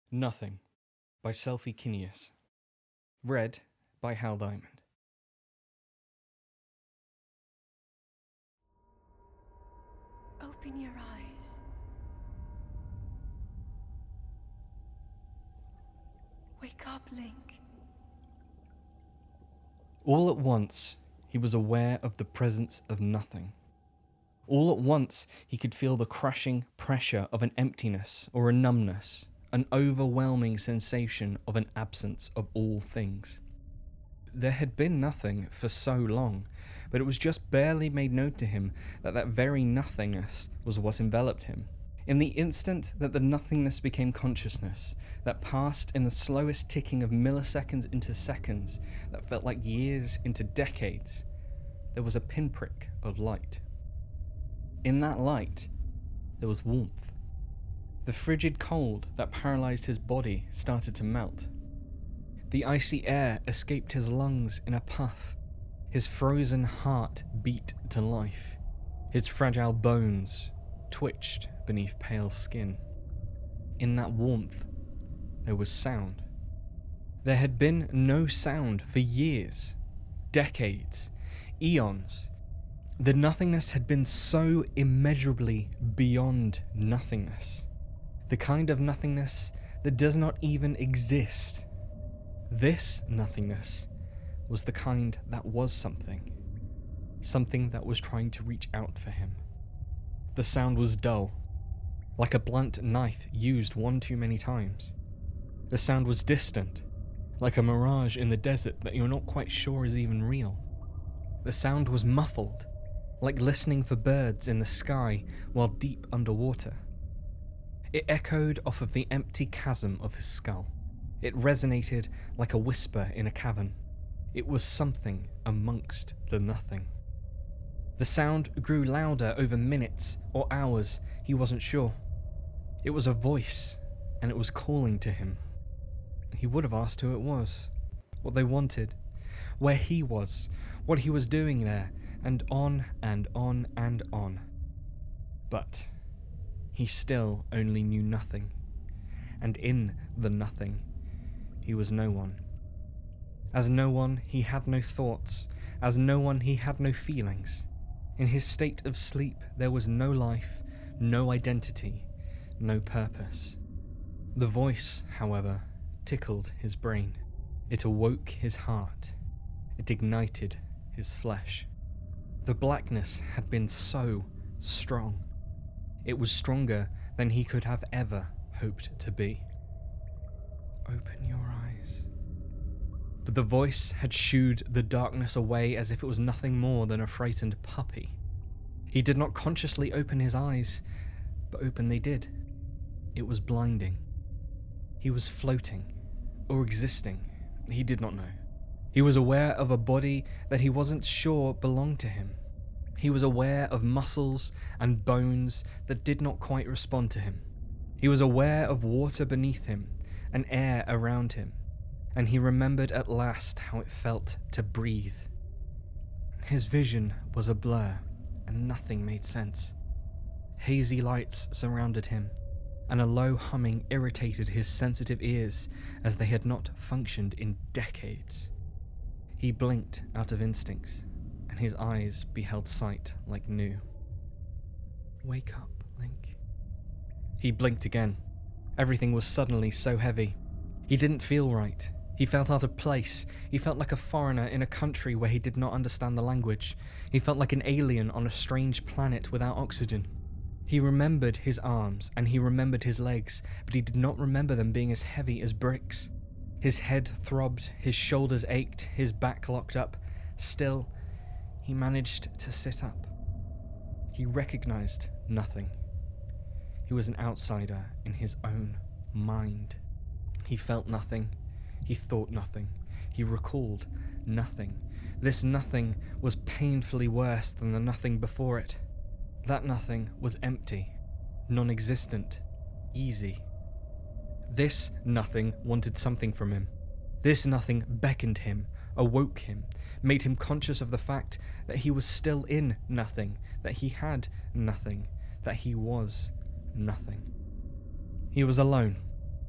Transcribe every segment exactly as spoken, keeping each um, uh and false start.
Nothing by Selphie Kineas. Read by Hal Diamond. Open your eyes. Wake up, Link. All at once, he was aware of the presence of nothing. All at once, he could feel the crushing pressure of an emptiness or a numbness, an overwhelming sensation of an absence of all things. There had been nothing for so long, but it was just barely made known to him that that very nothingness was what enveloped him. In the instant that the nothingness became consciousness, that passed in the slowest ticking of milliseconds into seconds, that felt like years into decades, there was a pinprick of light. In that light, there was warmth. The frigid cold that paralyzed his body started to melt. The icy air escaped his lungs in a puff. His frozen heart beat to life. His fragile bones twitched beneath pale skin. In that warmth, there was sound. There had been no sound for years, decades, eons. The nothingness had been so immeasurably beyond nothingness. The kind of nothingness that does not even exist. This nothingness was the kind that was something. Something that was trying to reach out for him. The sound was dull, like a blunt knife used one too many times. The sound was distant, like a mirage in the desert that you're not quite sure is even real. The sound was muffled, like listening for birds in the sky while deep underwater. It echoed off of the empty chasm of his skull. It resonated like a whisper in a cavern. It was something amongst the nothing. The sound grew louder over minutes or hours, he wasn't sure. It was a voice, and it was calling to him. He would have asked who it was, what they wanted, where he was, what he was doing there, and on and on and on. But he still only knew nothing, and in the nothing, he was no one. As no one, he had no thoughts. As no one, he had no feelings. In his state of sleep, there was no life, no identity, no purpose. The voice, however, tickled his brain. It awoke his heart. It ignited his flesh. The blackness had been so strong. It was stronger than he could have ever hoped to be. Open your eyes. But the voice had shooed the darkness away as if it was nothing more than a frightened puppy. He did not consciously open his eyes, but open they did. It was blinding. He was floating, or existing, he did not know. He was aware of a body that he wasn't sure belonged to him. He was aware of muscles and bones that did not quite respond to him. He was aware of water beneath him and air around him, and he remembered at last how it felt to breathe. His vision was a blur, and nothing made sense. Hazy lights surrounded him, and a low humming irritated his sensitive ears as they had not functioned in decades. He blinked out of instinct, and his eyes beheld sight like new. Wake up, Link. He blinked again. Everything was suddenly so heavy. He didn't feel right. He felt out of place. He felt like a foreigner in a country where he did not understand the language. He felt like an alien on a strange planet without oxygen. He remembered his arms, and he remembered his legs, but he did not remember them being as heavy as bricks. His head throbbed, his shoulders ached, his back locked up. Still, he managed to sit up. He recognized nothing. He was an outsider in his own mind. He felt nothing. He thought nothing. He recalled nothing. This nothing was painfully worse than the nothing before it. That nothing was empty, non-existent, easy. This nothing wanted something from him. This nothing beckoned him, awoke him, made him conscious of the fact that he was still in nothing, that he had nothing, that he was nothing. He was alone.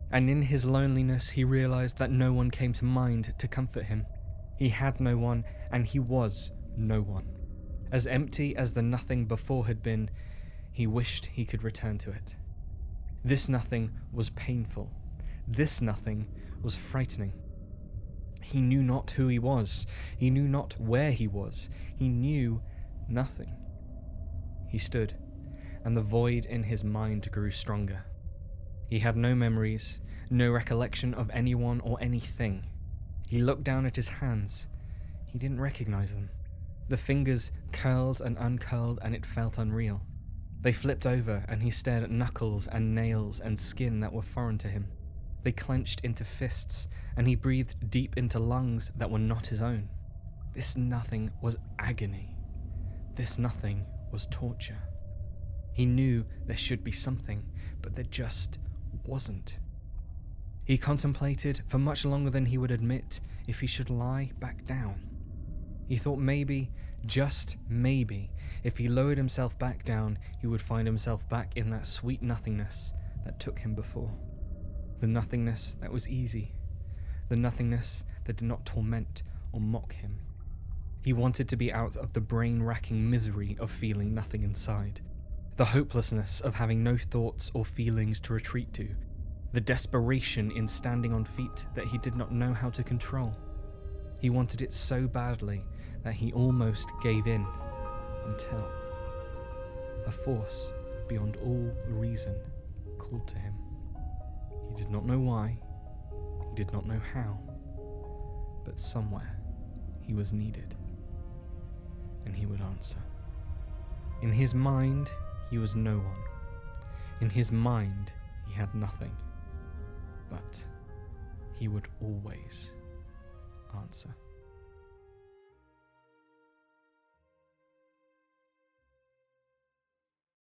And in his loneliness, he realized that no one came to mind to comfort him. He had no one, and he was no one. As empty as the nothing before had been, he wished he could return to it. This nothing was painful. This nothing was frightening. He knew not who he was. He knew not where he was. He knew nothing. He stood, and the void in his mind grew stronger. He had no memories, no recollection of anyone or anything. He looked down at his hands. He didn't recognize them. The fingers curled and uncurled, and it felt unreal. They flipped over, and he stared at knuckles and nails and skin that were foreign to him. They clenched into fists, and he breathed deep into lungs that were not his own. This nothing was agony. This nothing was torture. He knew there should be something, but there just wasn't. He contemplated for much longer than he would admit if he should lie back down. He thought maybe, just maybe, if he lowered himself back down, he would find himself back in that sweet nothingness that took him before. The nothingness that was easy. The nothingness that did not torment or mock him. He wanted to be out of the brain-racking misery of feeling nothing inside. The hopelessness of having no thoughts or feelings to retreat to. The desperation in standing on feet that he did not know how to control. He wanted it so badly that he almost gave in, until a force beyond all reason called to him. He did not know why, he did not know how, but somewhere he was needed, and he would answer. In his mind, he was no one. In his mind, he had nothing, but he would always answer.